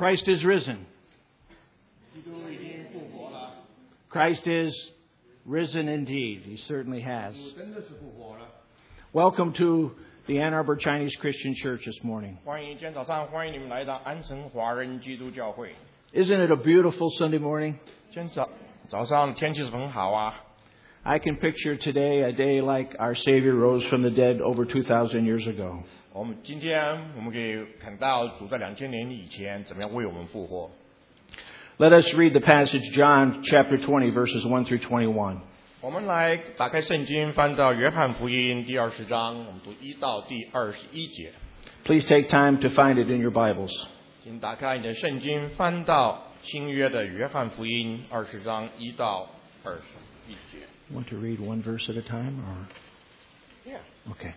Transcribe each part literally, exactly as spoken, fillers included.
Christ is risen. Christ is risen indeed. He certainly has. Welcome to the Ann Arbor Chinese Christian Church this morning. Isn't it a beautiful Sunday morning? I can picture today a day like our Savior rose from the dead over two thousand years ago. Let us read the passage, John chapter twenty, verses one through twenty-one. 我们来打开圣经，翻到约翰福音第二十章，我们读一到第二十一节。 Please take time to find it in your Bibles. 请打开你的圣经，翻到新约的约翰福音二十章一到二十一节。 Want to read one verse at a time, or? Yeah. Okay.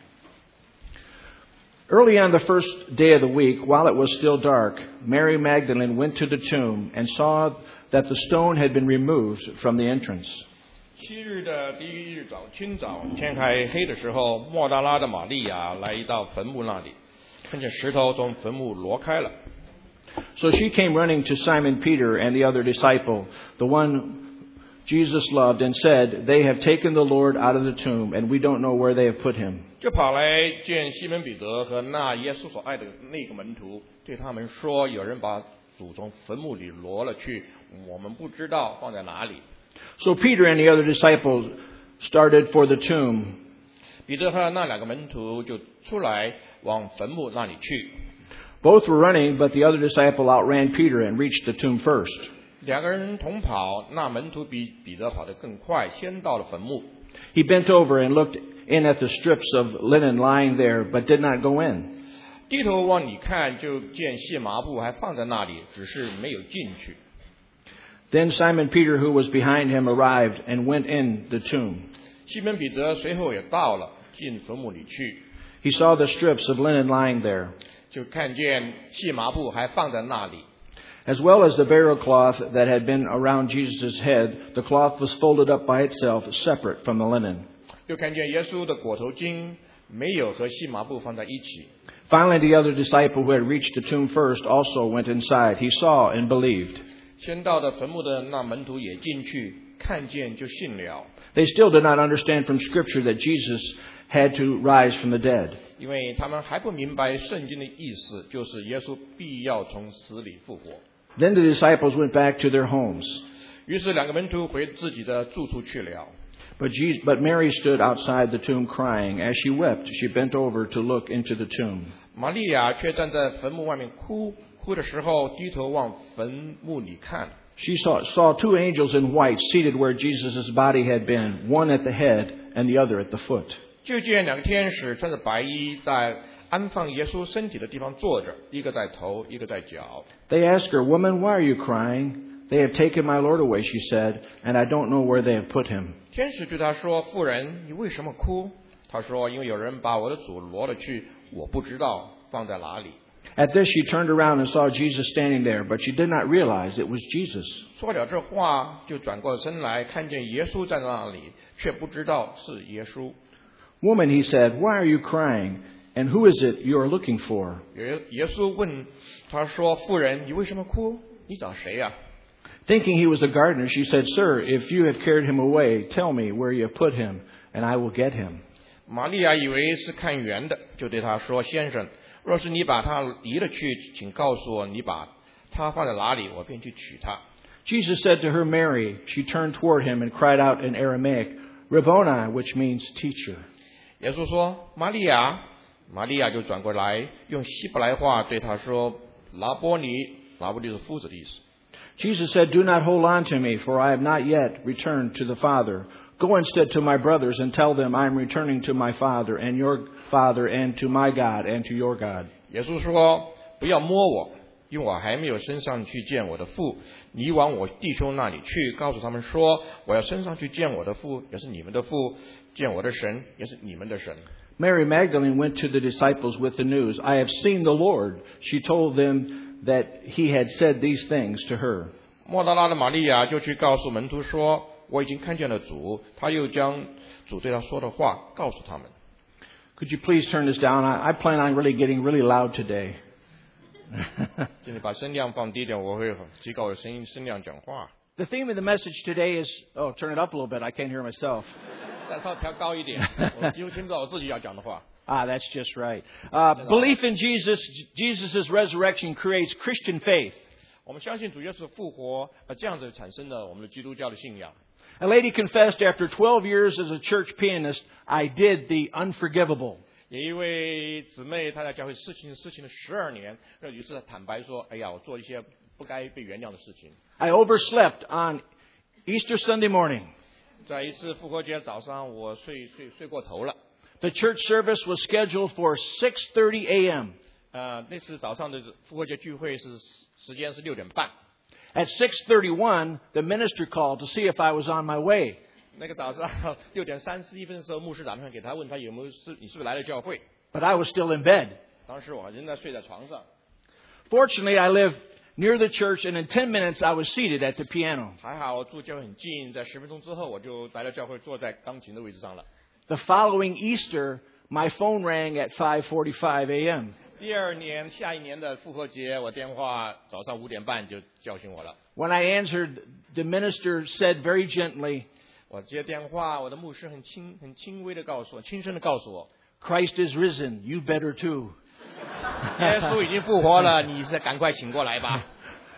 Early on the first day of the week, while it was still dark, Mary Magdalene went to the tomb and saw that the stone had been removed from the entrance. 七日的第一日早清早，天还黑的时候，莫大拉的玛利亚来到坟墓那里，看见石头从坟墓挪开了。 So she came running to Simon Peter and the other disciple, the one Jesus loved, and said, "They have taken the Lord out of the tomb, and we don't know where they have put him." 就跑来见西门彼得和那耶稣所爱的那个门徒，对他们说：“有人把主从坟墓里挪了去，我们不知道放在哪里。” So Peter and the other disciple started for the tomb. 彼得和那两个门徒就出来往坟墓那里去。 Both were running, but the other disciple outran Peter and reached the tomb first. 两个人同跑，那门徒比彼得跑得更快，先到了坟墓。 He bent over and looked in at the strips of linen lying there, but did not go in. 低头往里看，就见细麻布还放在那里，只是没有进去。 Then Simon Peter, who was behind him, arrived and went in the tomb. 西门彼得随后也到了，进坟墓里去。 He saw the strips of linen lying there, 就看见细麻布还放在那里。 as well as the burial cloth that had been around Jesus' head. The cloth was folded up by itself, separate from the linen. 又看见耶稣的裹头巾没有和细麻布放在一起。 Finally, the other disciple who had reached the tomb first also went inside. He saw and believed. 先到的坟墓的那门徒也进去，看见就信了。 They still did not understand from Scripture that Jesus had to rise from the dead. 因为他们还不明白圣经的意思，就是耶稣必要从死里复活。 Then the disciples went back to their homes. 于是两个门徒回自己的住处去了。 But, Jesus, but Mary stood outside the tomb crying. As she wept, she bent over to look into the tomb. 玛利亚却站在坟墓外面哭，哭的时候低头往坟墓里看。 She saw, saw two angels in white seated where Jesus' body had been, one at the head and the other at the foot. 就见两个天使穿着白衣，在安放耶稣身体的地方坐着，一个在头，一个在脚。 They asked her, "Woman, why are you crying?" "They have taken my Lord away," she said, "and I don't know where they have put him." 天使对他说：“妇人，你为什么哭？”他说：“因为有人把我的主挪了去，我不知道放在哪里。” At this, she turned around and saw Jesus standing there, but she did not realize it was Jesus. 说了这话，就转过身来，看见耶稣在那里，却不知道是耶稣。 "Woman," he said, "why are you crying? And who is it you are looking for?" 耶耶稣问他说：“妇人，你为什么哭？你找谁呀？” Thinking he was a gardener, she said, "Sir, if you have carried him away, tell me where you have put him, and I will get him." 玛利亚以为是看园的，就对他说：“先生，若是你把他移了去，请告诉我，你把他放在哪里，我便去取他。” Jesus said to her, "Mary." She turned toward him and cried out in Aramaic, "Rabboni," which means teacher. 耶稣说：“玛利亚。”玛利亚就转过来，用希伯来话对他说：“拉波尼。”拉波尼是夫子的意思。 Jesus said, "Do not hold on to me, for I have not yet returned to the Father. Go instead to my brothers and tell them I am returning to my Father and your Father, and to my God and to your God." 耶稣说：“不要摸我，因为我还没有升上去见我的父。你往我弟兄那里去，告诉他们说，我要升上去见我的父，也是你们的父；见我的神，也是你们的神。” Mary Magdalene went to the disciples with the news, "I have seen the Lord." She told them that he had said these things to her. 莫大拉的玛利亚就去告诉门徒说：“我已经看见了主。”他又将主对他说的话告诉他们。 Could you please turn this down? I, I plan on really getting really loud today. 请你把声量放低点，我会提高我的声音声量讲话。 The theme of the message today is, oh, turn it up a little bit. I can't hear myself. 再稍微调高一点，我几乎听不到我自己要讲的话。 Ah, that's just right. Uh, belief in Jesus, Jesus' resurrection creates Christian faith. 我们相信主耶稣复活，呃，这样子产生了我们的基督教的信仰。 A lady confessed after twelve years as a church pianist, I did the unforgivable. 有一位姊妹，她在教会事情事情了十二年，那于是坦白说：“哎呀，我做一些不该被原谅的事情。” I overslept on Easter Sunday morning. 在一次复活节早上，我睡睡睡过头了。 The church service was scheduled for six thirty a.m. 呃，那次早上的复活节聚会是时间是六点半。 At six thirty-one, the minister called to see if I was on my way. 那个早上六点三十一分的时候，牧师打电话给他，问他有没有是你是不是来了教会？ But I was still in bed. 当时我仍在睡在床上。 Fortunately, I live near the church, and in ten minutes, I was seated at the piano. 还好我住教会很近，在十分钟之后我就来到教会，坐在钢琴的位置上了。 The following Easter, my phone rang at five forty-five a.m. 第二年，下一年的复活节，我电话早上五点半就叫醒我了。 When I answered, the minister said very gently, 我接电话，我的牧师很轻、很轻微的告诉我，轻声的告诉我 Christ is risen. You better too. 耶稣已经复活了，你是赶快醒过来吧。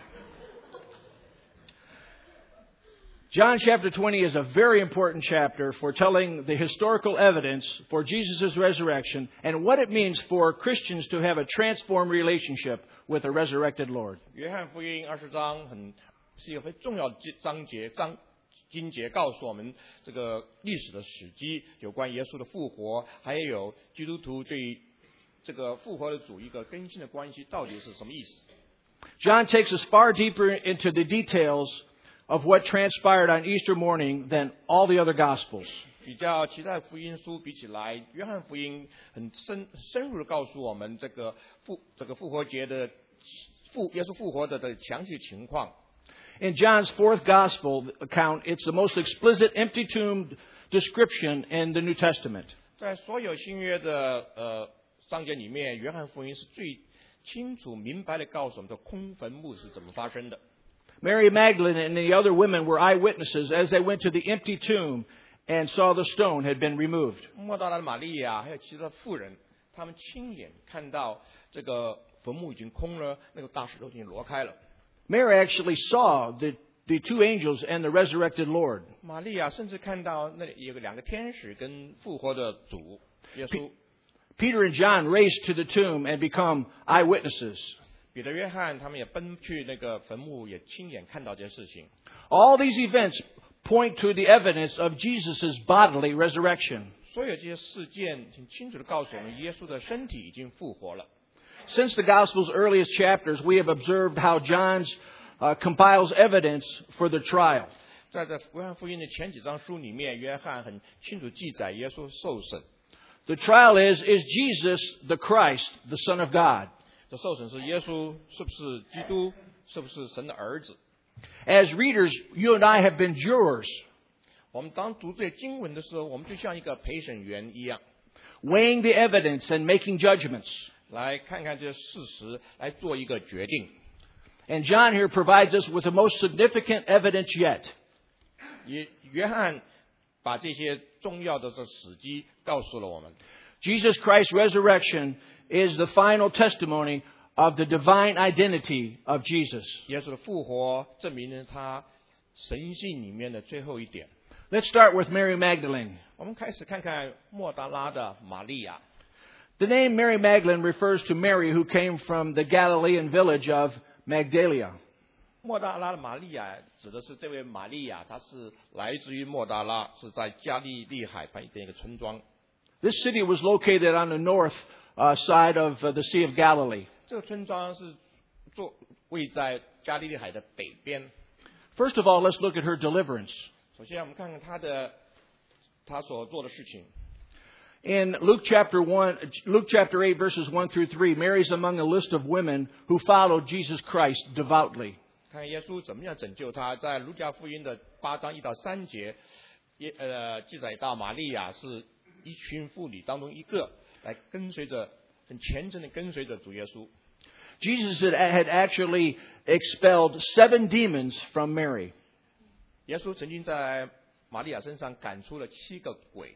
John chapter twenty is a very important chapter for telling the historical evidence for Jesus' resurrection and what it means for Christians to have a transformed relationship with the resurrected Lord. 约翰福音二十章很是一个非常重要的章节章经节，告诉我们这个历史的史迹，有关耶稣的复活，还有基督徒对这个复活的主一个更新的关系到底是什么意思。 John takes us far deeper into the details of what transpired on Easter morning than all the other Gospels. 比较其他福音书比起来，约翰福音很深深入的告诉我们这个复这个复活节的复耶稣复活的的详细情况。 In John's fourth Gospel account, it's the most explicit empty tomb description in the New Testament. 在所有新约的呃章节里面，约翰福音是最清楚明白的告诉我们，这空坟墓是怎么发生的。 Mary Magdalene and the other women were eyewitnesses as they went to the empty tomb and saw the stone had been removed. 莫大拉的玛利亚还有其他的妇人，他们亲眼看到这个坟墓已经空了，那个大石头已经挪开了。 Mary actually saw the, the two angels and the resurrected Lord. 玛利亚甚至看到那里有个两个天使跟复活的主耶稣。 Peter and John raced to the tomb and become eyewitnesses. 彼得、约翰他们也奔去那个坟墓，也亲眼看到这些事情。 All these events point to the evidence of Jesus' bodily resurrection. 所有这些事件很清楚地告诉我们，耶稣的身体已经复活了。 Since the Gospel's earliest chapters, we have observed how John's uh, compiles evidence for the trial. 在这约翰福音的前几章书里面，约翰很清楚记载耶稣受审。 The trial is, is Jesus the Christ, the Son of God? 这受审是耶稣是不是基督，是不是神的儿子？ As readers, you and I have been jurors, 我们当读这经文的时候，我们就像一个陪审员一样， weighing the evidence and making judgments. 来看看这些事实，来做一个决定。 And John here provides us with the most significant evidence yet. 也约翰把这些重要的这史迹告诉了我们。 Jesus Christ's resurrection is the final testimony of the divine identity of Jesus. 耶稣的复活证明了他神性里面的最后一点。 Let's start with Mary Magdalene. 我们开始看看莫大拉的玛利亚。 The name Mary Magdalene refers to Mary who came from the Galilean village of Magdala. 莫大拉的玛利亚指的是这位玛利亚，她是来自于莫大拉，是在加利利海旁边一个村庄。 This city was located on the north uh, side of uh, the Sea of Galilee. 这个村庄是坐位在加利利海的北边。 First of all, let's look at her deliverance. 首先，我们看看她的她所做的事情。 In Luke chapter one, Luke chapter eight, verses one through three, Mary's among a list of women who followed Jesus Christ devoutly. 看耶稣怎么样拯救他，在路加福音的八章一到三节，也呃记载到玛利亚是一群妇女当中一个，来跟随着很虔诚的跟随着主耶稣。 Jesus had, had actually expelled seven demons from Mary. 耶稣曾经在玛利亚身上赶出了七个鬼。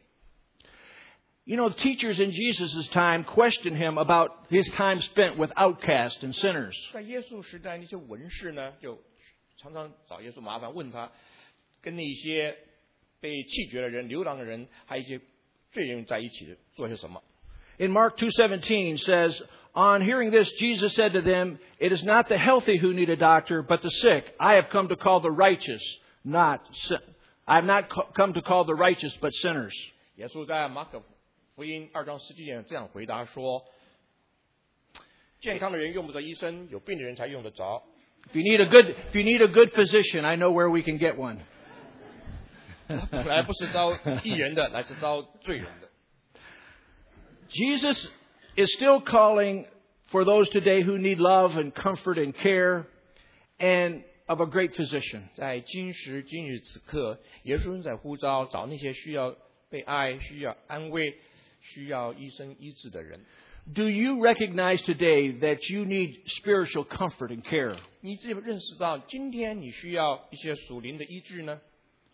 You know, the teachers in Jesus' time questioned him about his time spent with outcasts and sinners. 在耶稣时代，那些文士呢，就常常找耶稣麻烦，问他跟那些被弃绝的人、流浪的人，还有一些罪人在一起做些什么。 In Mark two seventeen says, on hearing this, Jesus said to them, "It is not the healthy who need a doctor, but the sick. I have come to call the righteous, not sin. I have not come to call the righteous, but sinners." 耶稣在马可福音二章十七节这样回答说：“健康的人用不着医生，有病的人才用得着。 If you need a good, if you need a good physician, I know where we can get one. 本来不是招义人的，乃是招罪人的。” Jesus is still calling for those today who need love and comfort and care and of a great physician. 在今时今日此刻，耶稣在呼召找那些需要被爱、需要安慰、需要医生医治的人。 Do you recognize today that you need spiritual comfort and care? 你自己认识到今天你需要一些属灵的医治呢？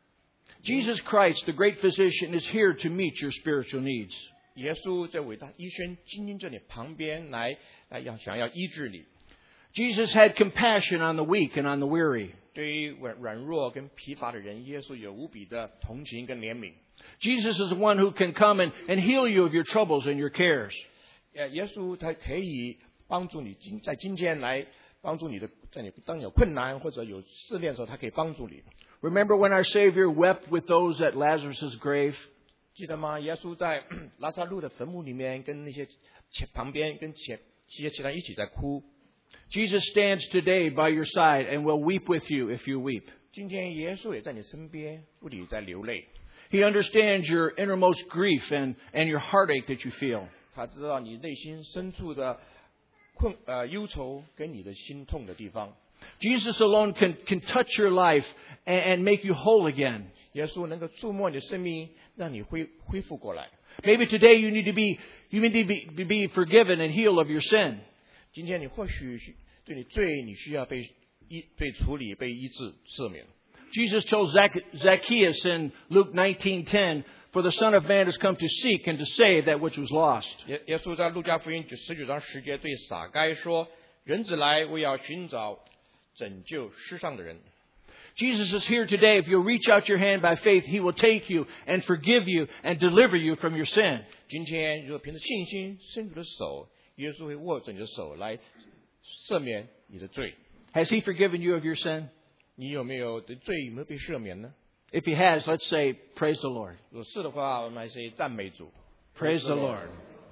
Jesus Christ, the great physician, is here to meet your spiritual needs. 耶稣这伟大医生今天在你旁边来，来要想要医治你。 Jesus had compassion on the weak and on the weary. 对于软软弱跟疲乏的人，耶稣有无比的同情跟怜悯。 Jesus is the one who can come and, and heal you of your troubles and your cares. 呃，耶稣他可以帮助你今在今天来帮助你的，在你当你有困难或者有试炼的时候，他可以帮助你。 Remember when our Savior wept with those at Lazarus' grave? 记得吗？耶稣在拉萨路的坟墓里面，跟那些前旁边跟前一些其他人一起在哭。 Jesus stands today by your side and will weep with you if you weep. 今天耶稣也在你身边，不理在流泪。 He understands your innermost grief and, and your heartache that you feel. 他知道你内心深处的困呃忧愁跟你的心痛的地方。 Jesus alone can, can touch your life and, and make you whole again. 耶稣能够触摸你的生命，让你恢恢复过来。 Maybe today you need to be you need to be, be forgiven and healed of your sin. 今天你或许对你罪，你需要被医被处理、被医治、赦免。 Jesus told Zac- Zacchaeus in Luke nineteen ten, "For the Son of Man has come to seek and to save that which was lost." 耶耶稣在路加福音十九章十节对撒该说：“人子来，为要寻找拯救世上的人。” Jesus is here today. If you'll reach out your hand by faith, He will take you and forgive you and deliver you from your sin. 今天如果凭着信心伸出的手，耶稣会握着你的手来赦免你的罪。 Has He forgiven you of your sin? 你有没有的罪有没有被赦免呢？ If He has, let's say, praise the Lord. 如果是的话，我们来说赞美主。 Praise the Lord.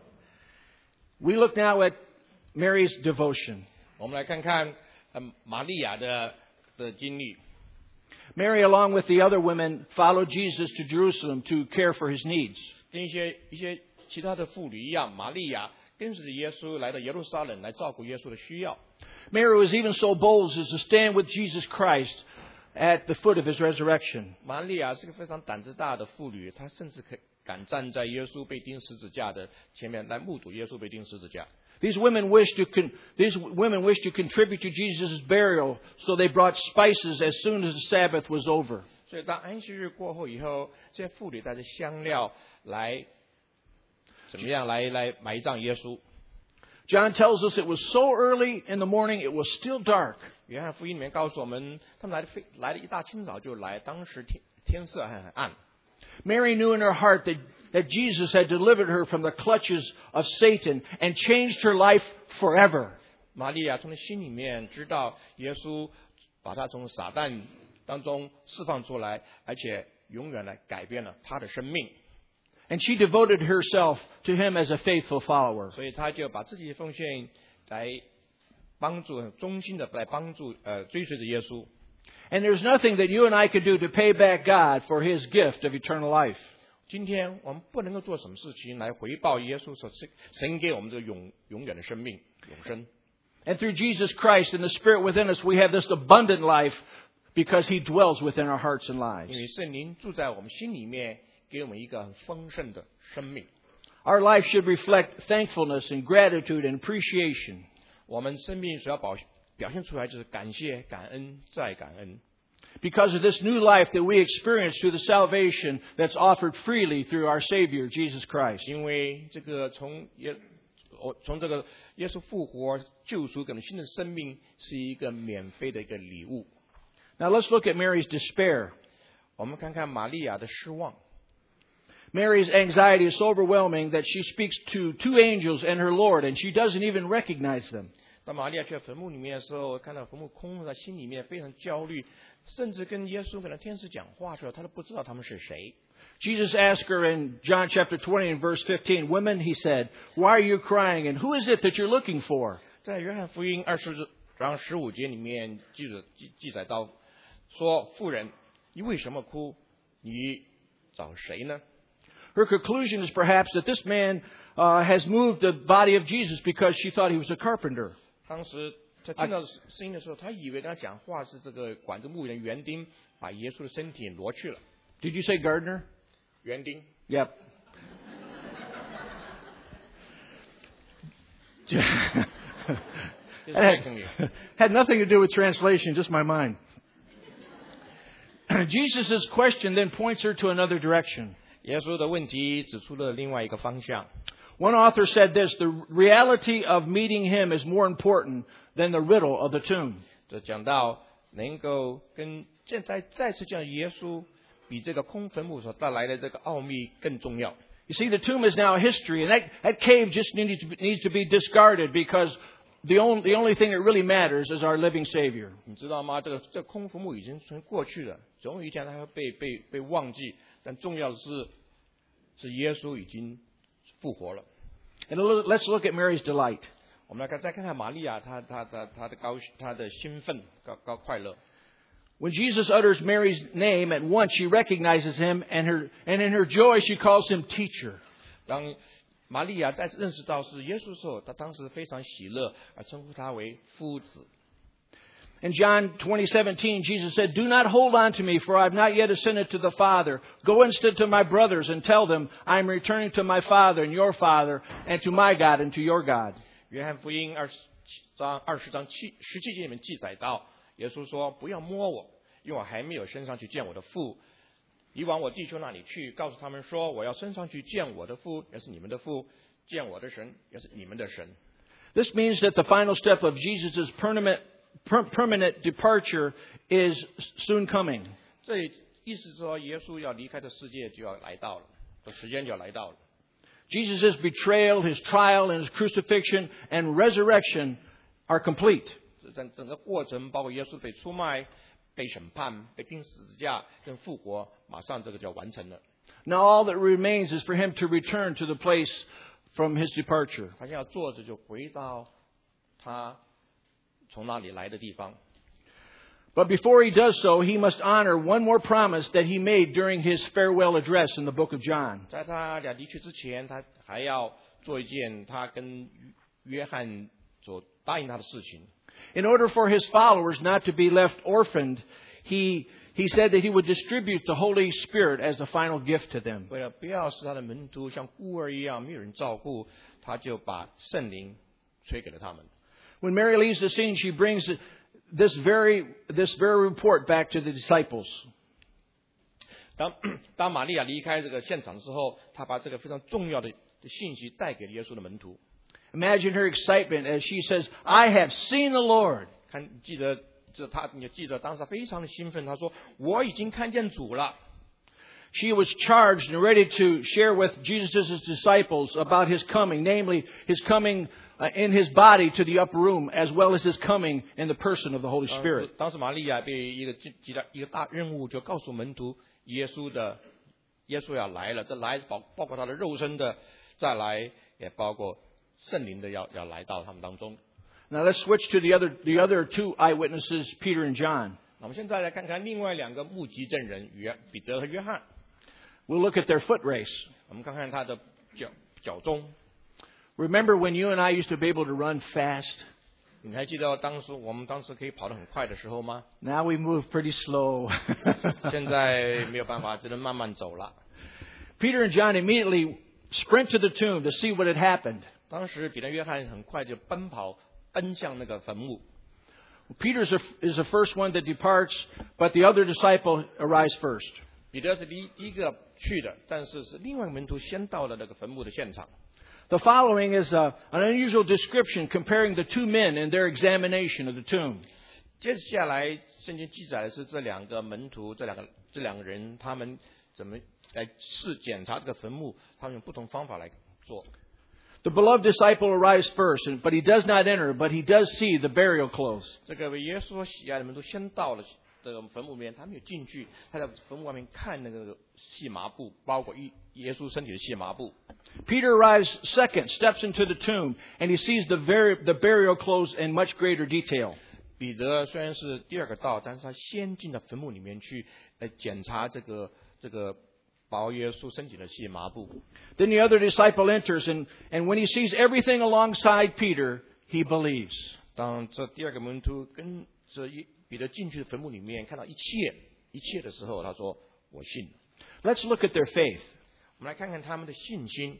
We look now at Mary's devotion. 我们来看看呃玛利亚的的经历。 Mary, along with the other women, followed Jesus to Jerusalem to care for His needs. 跟一些一些其他的妇女一样，玛利亚跟随着耶稣来到耶路撒冷，来照顾耶稣的需要。 Mary was even so bold as to stand with Jesus Christ at the foot of His resurrection. 玛利亚是个非常胆子大的妇女，她甚至可敢站在耶稣被钉十字架的前面来目睹耶稣被钉十字架。 These women wished to con- these women wished to contribute to Jesus' burial, so they brought spices as soon as the Sabbath was over. 所以当安息日过后以后，这些妇女带着香料来怎么样来来埋葬耶稣？ John tells us it was so early in the morning it was still dark. 约翰福音里面告诉我们，他们来的非来的一大清早就来，当时天天色还很暗。 Mary knew in her heart that, that Jesus had delivered her from the clutches of Satan and changed her life forever. 玛利亚从心里面知道耶稣把她从撒旦当中释放出来，而且永远来改变了她的生命。 And she devoted herself to Him as a faithful follower. 所以她就把自己奉献来帮助，很忠心的来帮助呃追随着耶稣。 And there's nothing that you and I could do to pay back God for His gift of eternal life. 今天我们不能够做什么事情来回报耶稣所神给我们这个永永远的生命永生。 And through Jesus Christ and the Spirit within us, we have this abundant life because He dwells within our hearts and lives. 因为圣灵住在我们心里面，给我们一个很丰盛的生命。 Our life should reflect thankfulness and gratitude and appreciation. 我们生命所要表表现出来就是感谢、感恩再感恩。 Because of this new life that we experience through the salvation that's offered freely through our Savior, Jesus Christ. 因为这个从耶从这个耶稣复活救赎给我们新的生命是一个免费的一个礼物。 Now let's look at Mary's despair. 我们看看玛利亚的失望。 Mary's anxiety is so overwhelming that she speaks to two angels and her Lord, and she doesn't even recognize them. 当玛利亚去坟墓里面的时候，看到坟墓空了，心里面非常焦虑，甚至跟耶稣跟天使讲话的时候，他都不知道他们是谁。 Jesus asked her in John chapter twenty and verse fifteen, "Women," he said, "why are you crying? And who is it that you're looking for?" 在约翰福音二十章十五节里面记着记记载到说：“妇人，你为什么哭？你找谁呢？” Her conclusion is perhaps that this man uh, has moved the body of Jesus because she thought he was a carpenter. 当时他听到声音的时候，他以为跟他讲话是这个管子木人园丁把耶稣的身体挪去了。 Did you say gardener? 园丁。 Yep. had, had nothing to do with translation, just my mind. Jesus' question then points her to another direction. 耶稣的问题指出了另外一个方向。 One author said this: the reality of meeting him is more important than the riddle of the tomb. 这讲到能够跟现在再次见耶稣，比这个空坟墓所带来的这个奥秘更重要。 You see, the tomb is now history, and that, that cave just needs to, be, needs to be discarded because the only, the only thing that really matters is our living Savior. 你知道吗？这个这个空坟墓已经成过去了，总有一天它会被被被忘记。但重要的是，是耶稣已经复活了。 And let's look at Mary's delight. 我们来看，再看看玛利亚，她她她她的高她的兴奋，高高快乐。 When Jesus utters Mary's name, at once she recognizes him, and her and in her joy she calls him teacher. 当玛利亚再次认识到是耶稣的时候，她当时非常喜乐，而称呼他为夫子。 In John twenty seventeen, Jesus said, "Do not hold on to me, for I have not yet ascended to the Father. Go instead to my brothers and tell them, I am returning to my Father and your Father, and to my God and to your God." 约翰福音二十章二十章七十七节里面记载到，耶稣说：“不要摸我，因为我还没有升上去见我的父。你往我弟兄那里去，告诉他们说，我要升上去见我的父，也是你们的父；见我的神，也是你们的神。” This means that the final step of Jesus' permanent permanent departure is soon coming. 这意思说，耶稣要离开这世界就要来到了，这时间就要来到了。 Jesus' betrayal, his trial, and his crucifixion and resurrection are complete. 整整个过程，包括耶稣被出卖、被审判、被钉十字架跟复活，马上这个就完成了。 Now all that remains is for him to return to the place from his departure. 他现在要做的就回到他从那里来的地方。 But before he does so, he must honor one more promise that he made during his farewell address in the book of John. 在他俩离去之前，他还要做一件他跟约翰所答应他的事情。 In order for his followers not to be left orphaned, he he said that he would distribute the Holy Spirit as a final gift to them. 为了不要使他的门徒像孤儿一样没有人照顾，他就把圣灵吹给了他们。 When Mary leaves the scene, she brings this very this very report back to the disciples. 当当玛利亚离开这个现场之后，他把这个非常重要的信息带给了耶稣的门徒。 Imagine her excitement as she says, "I have seen the Lord." 看，记得这他，你记得当时他非常的兴奋，他说：“我已经看见主了。” She was charged and ready to share with Jesus' disciples about his coming, namely his coming in his body to the upper room, as well as his coming in the person of the Holy Spirit. 当时玛利亚被一个记得一个大任务，就告诉门徒耶稣的耶稣要来了，这来包包括他的肉身的再来，也包括圣灵的要要来到他们当中。 Now let's switch to the other the other two eyewitnesses, Peter and John. 那我们现在来看看另外两个目击证人，约彼得和约翰。 We'll look at their foot race. 我们看看他的脚脚踪。 Remember when you and I used to be able to run fast? 你还记得当时我们当时可以跑得很快的时候吗？ Now we move pretty slow. 现在没有办法，只能慢慢走了。 Peter and John immediately sprint to the tomb to see what had happened. 当时彼得、约翰很快就奔跑， 奔向那个坟墓。 Peter is, a, is the first one that departs, but the other disciple arrives first. 彼得是第一第一个去的，但是是另外一个门徒先到了那个坟墓的现场。 The following is a, an unusual description comparing the two men in their examination of the tomb. 接下来，圣经记载的是这两个门徒，这两个这两个人，他们怎么来试检查这个坟墓？他们用不同方法来做。 The beloved disciple arrives first, but he does not enter, but he does see the burial clothes. 这个为耶稣喜爱的门徒先到了这个坟墓里面，他没有进去，他在坟墓外面看那个细麻布，包裹耶稣身体的细麻布。 Peter arrives second, steps into the tomb, and he sees the, very, the burial clothes in much greater detail. 彼得虽然是第二个到，但是他先进到坟墓里面去，来检查这个这个包耶稣身体的细麻布。 Then the other disciple enters, and, and when he sees everything alongside Peter, he believes. 当这第二个门徒跟着彼得进去的坟墓里面，看到一切一切的时候，他说：“我信。” Let's look at their faith. 我们来看看他们的信心。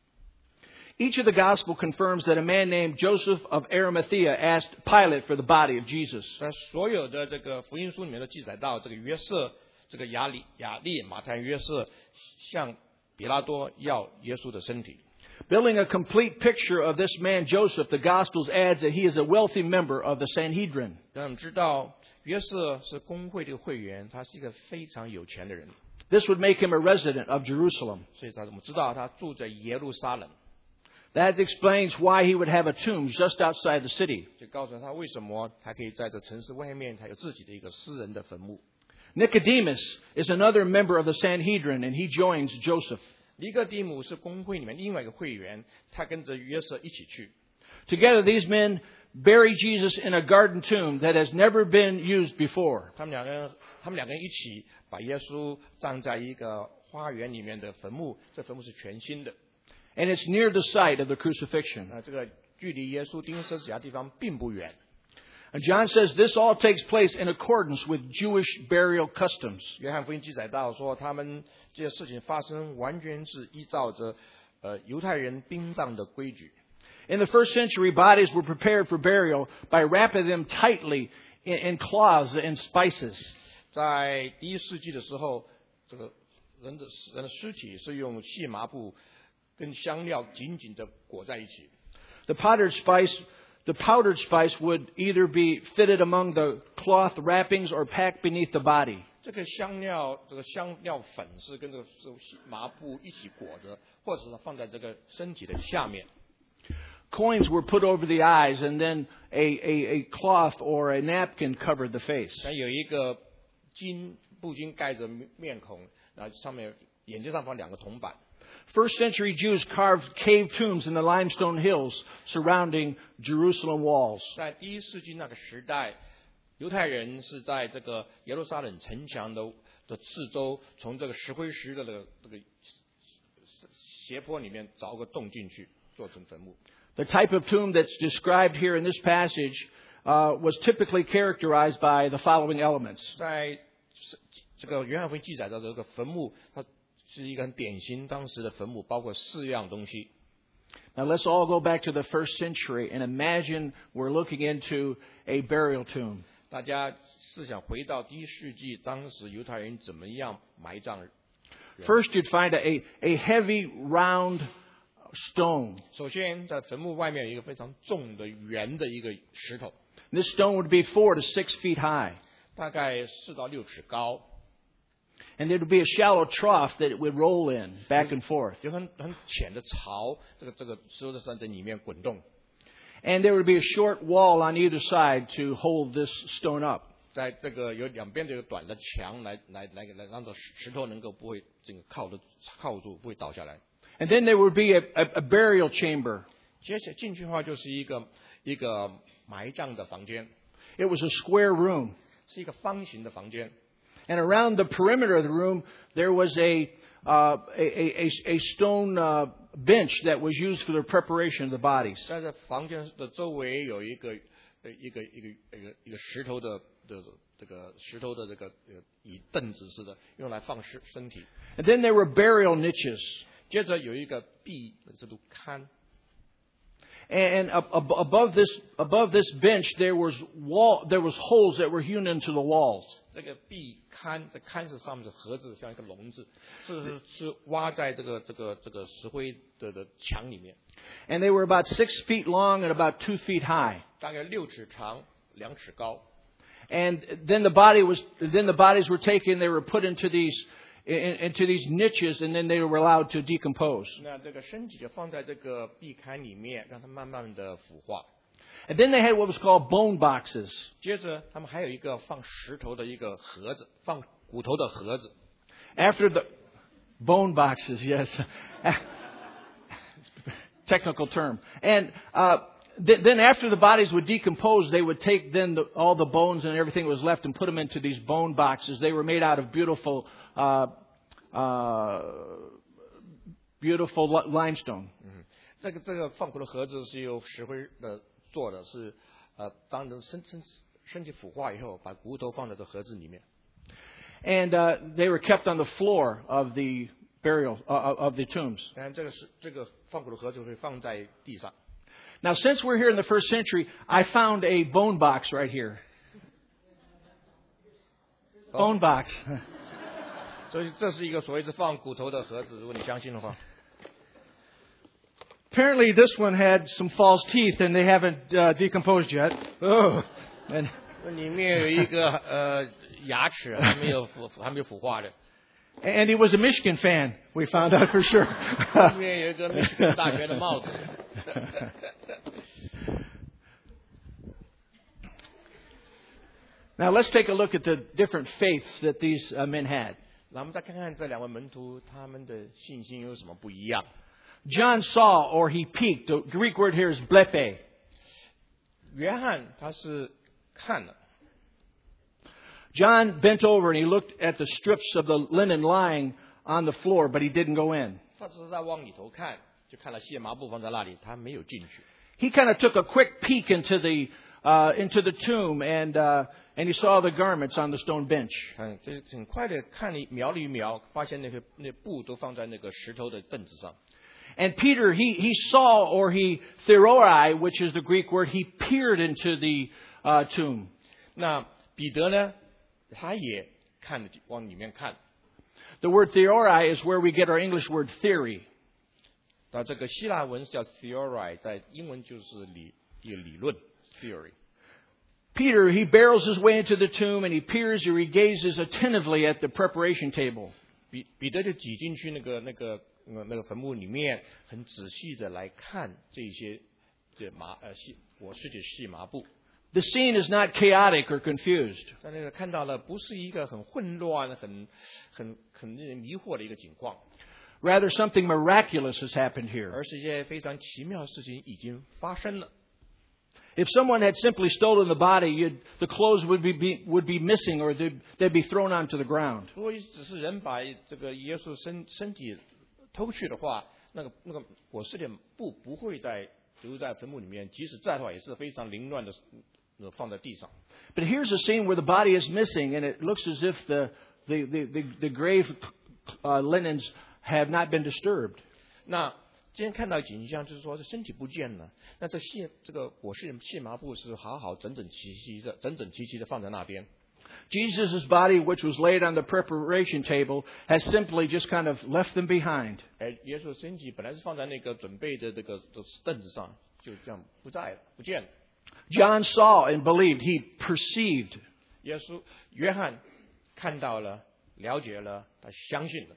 Each of the gospel confirms that a man named Joseph of Arimathea asked Pilate for the body of Jesus. 在所有的这个福音书里面都记载到，这个约瑟，这个亚里亚利马太约瑟向比拉多要耶稣的身体。 Building a complete picture of this man Joseph, the Gospels adds that he is a wealthy member of the Sanhedrin. 让我们知道，约瑟是公会的会员，他是一个非常有钱的人。 This would make him a resident of Jerusalem. 所以他我们知道他住在耶路撒冷。 That explains why he would have a tomb just outside the city. 就告诉他为什么他可以在这城市外面，他有自己的一个私人的坟墓。 Nicodemus is another member of the Sanhedrin, and he joins Joseph. 尼哥底母是公会里面另外一个会员，他跟着约瑟一起去。 Together, these men bury Jesus in a garden tomb that has never been used before. 他们两个人，他们两个人一起把耶稣葬在一个花园里面的坟墓，这坟墓是全新的。 And it's near the site of the crucifixion. 啊，这个距离耶稣钉十字架地方并不远。 And John says this all takes place in accordance with Jewish burial customs. 约翰福音记载到说，他们这些事情发生完全是依照着呃犹太人殡葬的规矩。 In the first century, bodies were prepared for burial by wrapping them tightly in, in cloths and spices. 在第一世纪的时候，这个人的人的尸体是用细麻布跟香料紧紧的裹在一起。 The powdered spice, the powdered spice would either be fitted among the cloth wrappings or packed beneath the body. 这个香料，这个香料粉是跟这个麻布一起裹着，或者是放在这个身体的下面。 Coins were put over the eyes, and then a, a, a cloth or a napkin covered the face. 但有一个巾布巾盖着面孔，然后上面眼睛上放两个铜板。 First century Jews carved cave tombs in the limestone hills surrounding Jerusalem walls. 在第一世纪那个时代，犹太人是在这个耶路撒冷城墙的的四周，从这个石灰石的这个这个斜坡里面凿个洞进去，做成坟墓。 The type of tomb that's described here in this passage uh, was typically characterized by the following elements. 在这个约翰福音记载的这个坟墓，它是一个很典型当时的坟墓，包括四样东西。 Now let's all go back to the first century and imagine we're looking into a burial tomb. 大家试想回到第一世纪，当时犹太人怎么样埋葬人？ First, you'd find a, a heavy round stone. 首先，在坟墓外面有一个非常重的圆的一个石头， This stone would be four to six feet high. 大概四到六尺高， And there would be a shallow trough that it would roll in back and forth. 有很很浅的槽，这个这个石头在里面滚动。 And there would be a short wall on either side to hold this stone up. 在这个有两边都有短的墙来来来来让这石头能够不会这个靠的靠住，不会倒下来。 And then there would be a, a, a burial chamber. 接下进去的话就是一个一个埋葬的房间， It was a square room. 是一个方形的房间。 And around the perimeter of the room, there was a, uh, a, a, a stone uh, bench that was used for the preparation of the bodies. 在这房间的周围有一个呃一个一个一个一个石头的的这个石头的这个呃以凳子似的，用来放尸身体。 And then there were burial niches. 接着有一个壁的这种龛， And above this above this bench there was wall there was holes that were hewn into the walls. 这个壁龛，这龛是上面的盒子，像一个笼子，是是挖在这个这个这个石灰的的墙里面。 And they were about six feet long and about two feet high. 大概六尺长，两尺高。 And then the body was then the bodies were taken. They were put into these into these niches, and then they were allowed to decompose. 那这个身体就放在这个壁龛里面，让它慢慢的腐化。 And then they had what was called bone boxes. 接着，他们还有一个放石头的一个盒子，放骨头的盒子。 After the bone boxes, yes, technical term. And uh, th- then after the bodies would decompose, they would take then the, all the bones and everything that was left and put them into these bone boxes. They were made out of beautiful. Uh, uh, beautiful limestone. 嗯，这个这个放骨的盒子是由石灰的做的，是呃，当人身身身体腐化以后，把骨头放在这盒子里面。 And uh, they were kept on the floor of the burial uh, of the tombs. 当然，这个是这个放骨的盒子会放在地上。 Now, since we're here in the first century, I found a bone box right here. Bone box. 所以这是一个所谓是放骨头的盒子，如果你相信的话。 Apparently, this one had some false teeth, and they haven't uh, decomposed yet. Oh, and 里面有一个呃牙齿还没有腐还没有腐化的。 And he was a Michigan fan. We found out for sure. 里面有一个 Michigan 大学的帽子。 Now let's take a look at the different faiths that these uh, men had. 那我们再看看这两位门徒他们的信心有什么不一样。 John saw, or he peeked. The Greek word here is blepe. 约翰他是看了。 John bent over and he looked at the strips of the linen lying on the floor, but he didn't go in. 他只是在往里头看，就看到细麻布放在那里，他没有进去。 He kind of took a quick peek into the uh, into the tomb, and uh, and he saw the garments on the stone bench. 嗯，这很快的看了瞄了一瞄，发现那个那布都放在那个石头的凳子上。 And Peter, he he saw, or he theoroi, which is the Greek word, he peered into the uh, tomb. 那彼得呢，他也看了，往里面看。 The word theoroi is where we get our English word theory. 那这个希腊文叫 theory， 在英文就是理一个理论 theory。 Peter, he barrels his way into the tomb and he peers or he gazes attentively at the preparation table. 彼彼得就挤进去那个那个那个坟墓里面，很仔细的来看这些这麻呃细裹尸体细麻布。 The scene is not chaotic or confused. 在那个看到了，不是一个很混乱、很很很令人迷惑的一个景况。 Rather, something miraculous has happened here. 而是一些非常奇妙的事情已经发生了。 If someone had simply stolen the body, you'd, the clothes would be, be would be missing, or they'd, they'd be thrown onto the ground. 如果只是人把这个耶稣身身体偷去的话，那个那个裹尸的布不会在留在坟墓里面，即使在的话也是非常凌乱的放在地上。 But here's a scene where the body is missing, and it looks as if the the the the, the grave uh, linens have not been disturbed. 那今天看到景象就是说，这身体不见了，那这细这个裹尸细麻布是好好整整齐齐的、整整齐齐的放在那边。 Jesus' body, which was laid on the preparation table, has simply just kind of left them behind. 而耶稣身体本来是放在那个准备的这个凳子上，就这样不在了，不见了。 John saw and believed. He perceived. 耶稣约翰看到了，了解了，他相信了。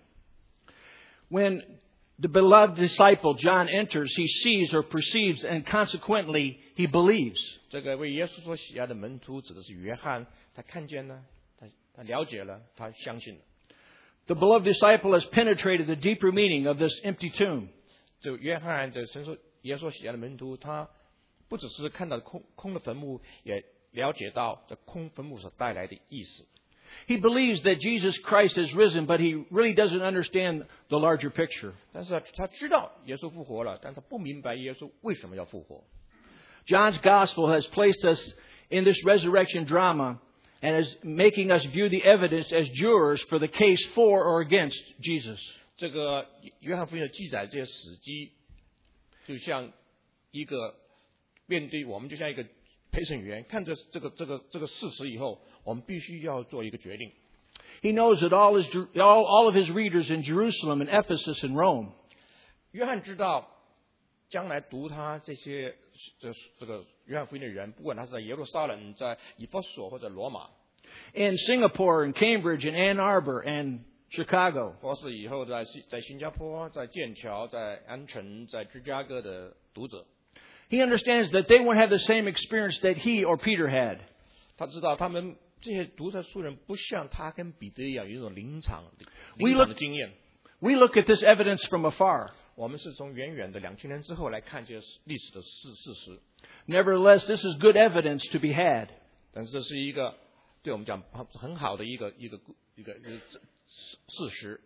When the beloved disciple John enters, he sees or perceives, and consequently he believes. 这个为耶稣所喜爱的门徒指的是约翰，他看见了，他他了解了，他相信了。 The beloved disciple has penetrated the deeper meaning of this empty tomb. 就约翰这神说耶稣喜爱的门徒，他不只是看到空空的坟墓，也了解到这空坟墓所带来的意思。 He believes that Jesus Christ has risen, but he really doesn't understand the larger picture. 但是他知道耶稣复活了，但他不明白耶稣为什么要复活。 John's gospel has placed us in this resurrection drama and is making us view the evidence as jurors for the case for or against Jesus. 这个约翰福音的记载，这些史记就像一个面对我们就像一个陪审员，看着这个这个这个事实以后，我们必须要做一个决定。 He knows that all his all, all of his readers in Jerusalem and Ephesus and Rome. 约翰知道，将来读他这些这这个约翰福音的人，不管他是在耶路撒冷、在以弗所或者罗马， In Singapore and Cambridge and Ann Arbor and Chicago. 或是以后在新在新加坡、在剑桥、在安城、在芝加哥的读者， He understands that they won't have the same experience that he or Peter had. 他知道他们这些读的书人不像他跟彼得一样有一种临场 We 临 look- 场的经验。 We look at this evidence from afar. 我们是从远远的两千年之后来看这些历史的事事实， Nevertheless, this is good evidence to be had. 但是这是一个对我们讲很好的一个一个一个一个事事实。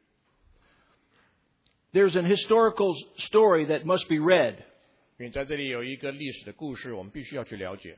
There's an historical story that must be read. 因为在这里有一个历史的故事，我们必须要去了解。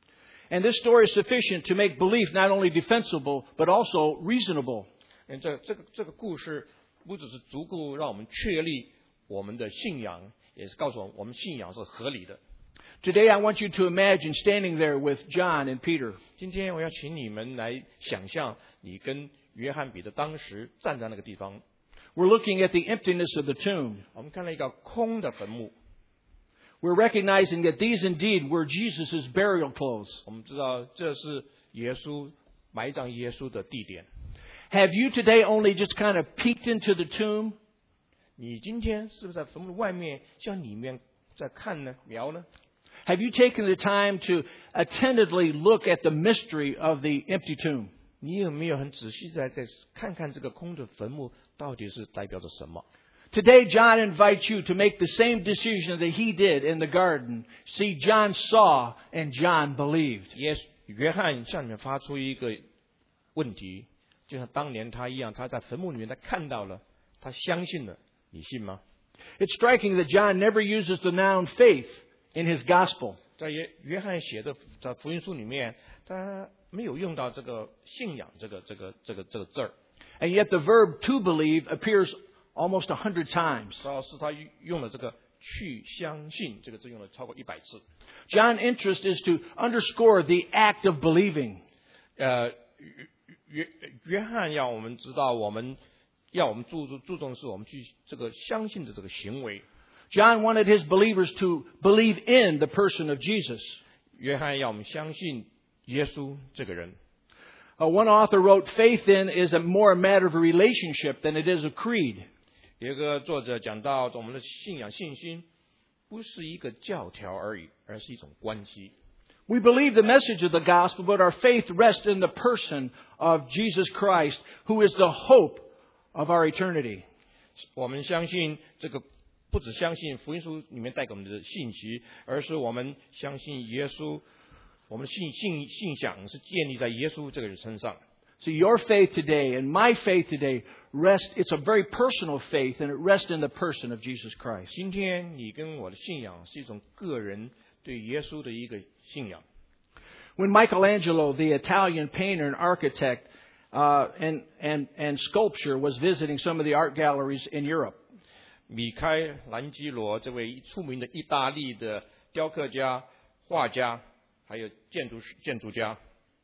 And this story is sufficient to make belief not only defensible, but also reasonable. 因为这这个这个故事不只是足够让我们确立我们的信仰，也是告诉我们我们信仰是合理的。 Today, I want you to imagine standing there with John and Peter. 今天我要请你们来想象，你跟约翰彼得当时站在那个地方， We're looking at the emptiness of the tomb. 我们看了一个空的坟墓， We're recognizing that these indeed were Jesus' burial clothes. 我们知道这是耶稣埋葬耶稣的地点。 Have you today only just kind of peeked into the tomb? 你今天是不是在坟墓外面向里面在看呢？瞄呢？ Have you taken the time to attentively look at the mystery of the empty tomb? 你有没有很仔细在在看看这个空的坟墓到底是代表着什么？ Today, John invites you to make the same decision that he did in the garden. See, John saw and John believed. 耶稣约翰向你们发出一个问题，就像当年他一样，他在坟墓里面他看到了，他相信了，你信吗？ It's striking that John never uses the noun faith in his gospel. 在约约翰写的在福音书里面，他没有用到这个信仰这个这个这个这个字儿， And yet the verb to believe appears almost a hundred times. 倒是他用了这个去相信这个字用了超过一百次。 John's interest is to underscore the act of believing. 呃，约约约翰要我们知道，我们要我们注重注重是我们去这个相信的这个行为。 John wanted his believers to believe in the person of Jesus. 约翰要我们相信耶稣这个人。 Uh, one author wrote, faith in is a more a matter of a relationship than it is a creed. 有一个作者讲到，我们的信仰信心不是一个教条而已，而是一种关系。 We believe the message of the gospel, but our faith rests in the person of Jesus Christ, who is the hope of our eternity. 我们相信这个，不只相信福音书里面带给我们的信息，而是我们相信耶稣。我们的信信信仰是建立在耶稣这个人身上。 So your faith today and my faith today rest, it's a very personal faith, and it rests in the person of Jesus Christ. 今天你跟我的信仰是一种个人对耶稣的一个信仰。 When Michelangelo, the Italian painter and architect uh, and, and, and sculpture, was visiting some of the art galleries in Europe, 米开朗基罗这位出名的意大利的雕刻家、画家，还有建筑建筑家，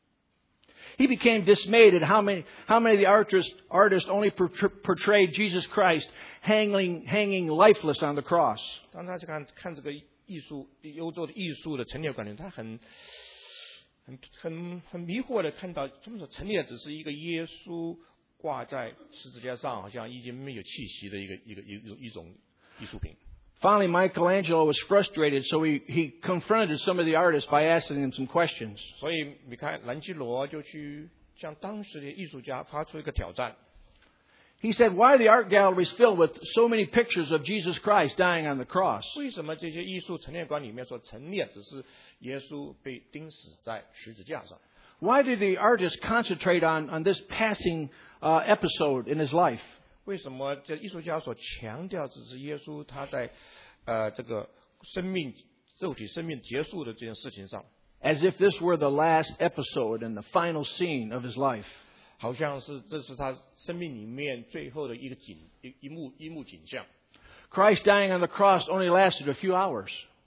he became dismayed at how many, how many of the artists, artists only per, portrayed Jesus Christ hanging, hanging lifeless on the cross. 当他去看看这个艺术，欧洲的艺术的陈列馆里，他很很很很迷惑的看到，这么说陈列只是一个耶稣挂在十字架上，好像已经没有气息的一个一个一种一种艺术品。 Finally, Michelangelo was frustrated, so he, he confronted some of the artists by asking them some questions. 所以米开朗基罗就去向当时的艺术家发出一个挑战。 He said, why are the art galleries filled with so many pictures of Jesus Christ dying on the cross? 为什么这些艺术陈列馆里面所陈列只是耶稣被钉死在十字架上？ Why did the artists concentrate on, on this passing uh, episode in his life? 为什么这艺术家所强调只是耶稣他在呃这个生命肉体生命结束的这件事情上？ As if this were the last episode and the final scene of his life. 好像是这是他生命里面最后的一个景一一幕一幕景象。 Christ dying on the cross only lasted a few hours.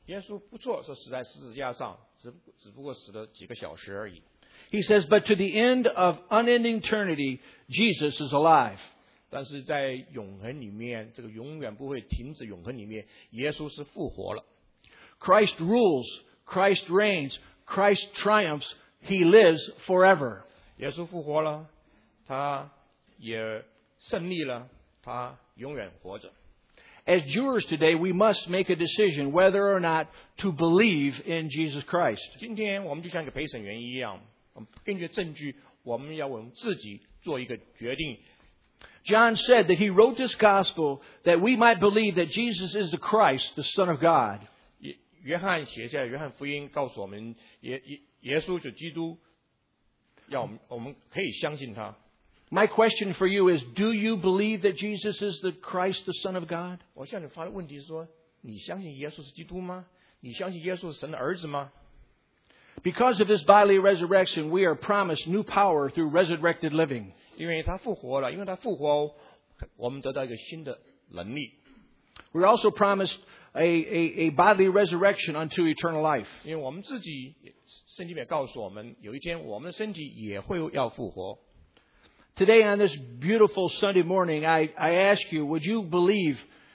耶稣不错，是死在十字架上，只只不过死了几个小时而已。 He says, but to the end of unending eternity, Jesus is alive. 但是在永恒里面，这个永远不会停止永恒里面，耶稣是复活了。 Christ rules, Christ reigns, Christ triumphs, He lives forever. 耶稣复活了，他也胜利了，他永远活着。 As jurors today, we must make a decision whether or not to believe in Jesus Christ. 今天我们就像个陪审员一样，我们根据证据，我们要我们自己做一个决定。 John said that he wrote this gospel that we might believe that Jesus is the Christ, the Son of God. 约约翰写下约翰福音，告诉我们耶耶耶稣是基督，要我们我们可以相信他。 My question for you is, do you believe that Jesus is the Christ, the Son of God? 我向你发的问题是说，你相信耶稣是基督吗？你相信耶稣是神的儿子吗？ Because of His bodily resurrection, we are promised new power through resurrected living. 因为他复活了，因为他复活，我们得到一个新的能力。 We're also promised a, a, a bodily resurrection unto eternal life. 因为我们自己圣经也告诉我们，有一天我们的身体也会要复活。 Today on this beautiful Sunday morning, I, I ask you, would you believe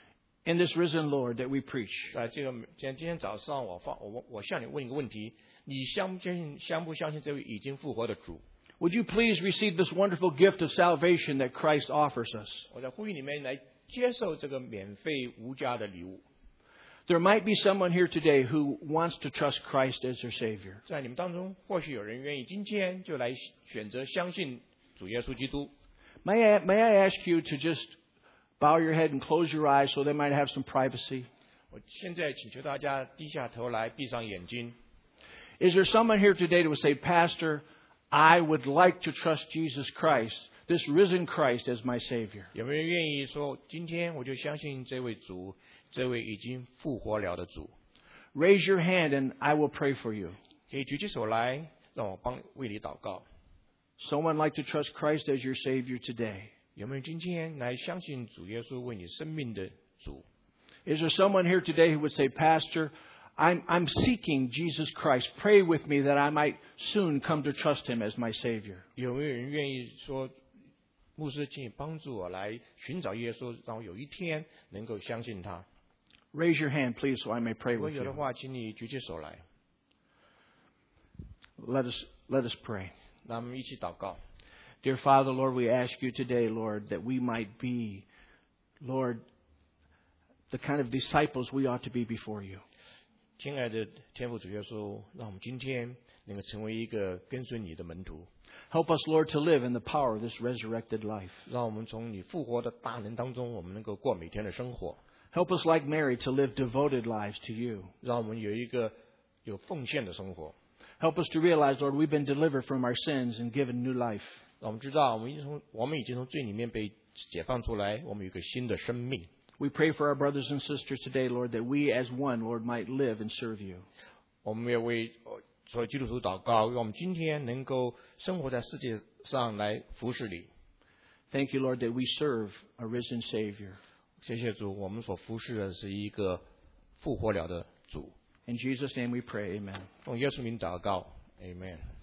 in this risen Lord that we preach? 在这个今天今天早上，我发我我向你问一个问题：你相不相信相不相信这位已经复活的主？ Would you please receive this wonderful gift of salvation that Christ offers us? 我在呼吁你们来接受这个免费无价的礼物。 There might be someone here today who wants to trust Christ as their Savior. 在你们当中，或许有人愿意今天就来选择相信主耶稣基督。 May I, may I ask you to just bow your head and close your eyes so they might have some privacy? 我现在请求大家低下头来，闭上眼睛。 Is there someone here today that would say, Pastor, I would like to trust Jesus Christ, this risen Christ, as my Savior? 有没有人愿意说，今天我就相信这位主，这位已经复活了的主？ Raise your hand and I will pray for you. 可以举起手来，让我帮为你祷告。 Someone like to trust Christ as your Savior today? 有没有今天来相信主耶稣为你生命的主？ Is there someone here today who would say, Pastor, I'm, I'm seeking Jesus Christ. Pray with me that I might soon come to trust Him as my Savior. 有没有人愿意说，牧师，请你帮助我来寻找耶稣，让我有一天能够相信他？ Raise your hand, please, so I may pray 如果 with 有的 you. 话，请你举起手来， Let us, let us pray. 那我们一起祷告。 Dear Father, Lord, we ask you today, Lord, that we might be, Lord, the kind of disciples we ought to be before you. 亲爱的天父主耶稣，让我们今天能够成为一个跟随你的门徒， Help us, Lord, to live in the power of this resurrected life. 让我们从你复活的大能当中，我们能够过每天的生活， Help us, like Mary, to live devoted lives to you. 让我们有一个有奉献的生活， Help us to realize, Lord, we've been delivered from our sins and given new life. 让我们知道我们已经从我们已经从罪里面被解放出来，我们有一个新的生命。 We pray for our brothers and sisters today, Lord, that we as one, Lord, might live and serve you. 我们也为所有基督徒祷告，让我们今天能够生活在世界上来服侍你。 Thank you, Lord, that we serve a risen Savior. 谢谢主，我们所服侍的是一个复活了的主。 In Jesus' name we pray, amen. 用耶稣名祷告 ，Amen。